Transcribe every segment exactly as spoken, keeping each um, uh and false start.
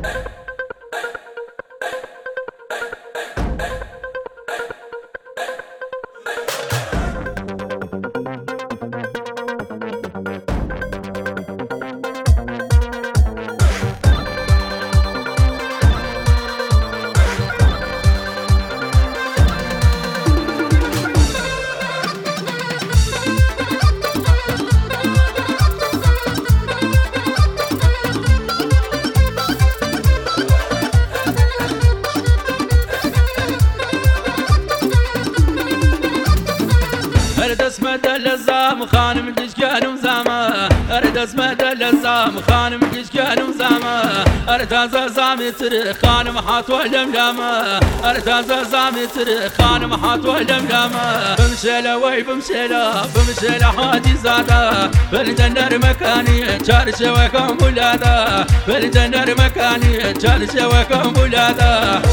أرد اسمد اللزام خانم كشكان وزامة أرد اسمد اللزام خانم كشكان وزامة أرد زامي تري خانم حات والملامة أرد زامي تري خانم حات والملامة بمشيلة وي بمشيلة بمشيلة حاجي زادة بالجنر مكاني شارش وكم بلادة بالجنر مكاني شارش وكم بلادة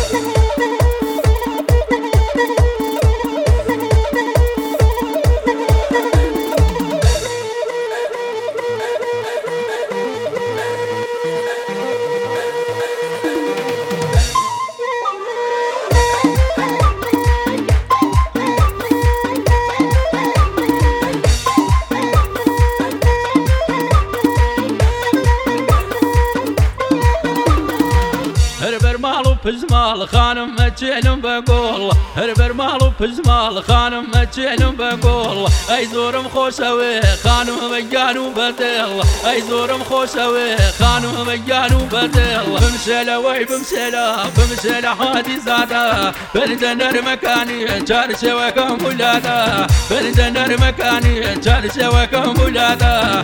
هربر مالو بجمال خانم متشيلم بقول هربر مالو بجمال خانم متشيلم بقول اي زورم خوشوي خانم مجانو بدل اي زورم خوشوي خانم مجانو بدل بمشيله وي بمشيله بمشيله حادي زاده بالجنر مكاني شارش وكم بلاده بالجنر مكاني شارش وكم بلاده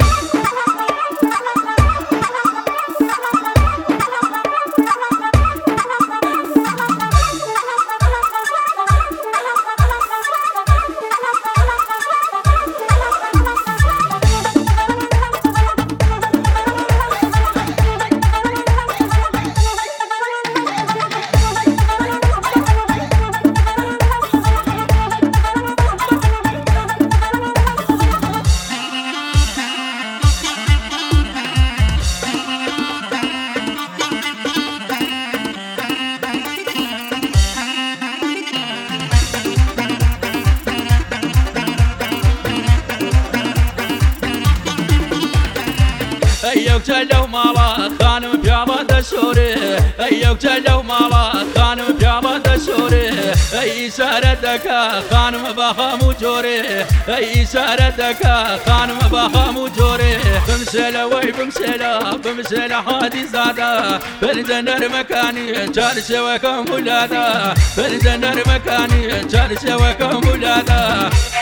ايوك جلو مالا خانم بيابا دشوري ايوك جلو مالا خانم بيابا دشوري اي شاردك خانم بخامو جوري اي شاردك خانم بخامو جوري بمشيله وي بمشيله بمشيله حادي زاده بالجنر مكاني شارش وكم بلاده بالجنر مكاني شارش وكم بلاده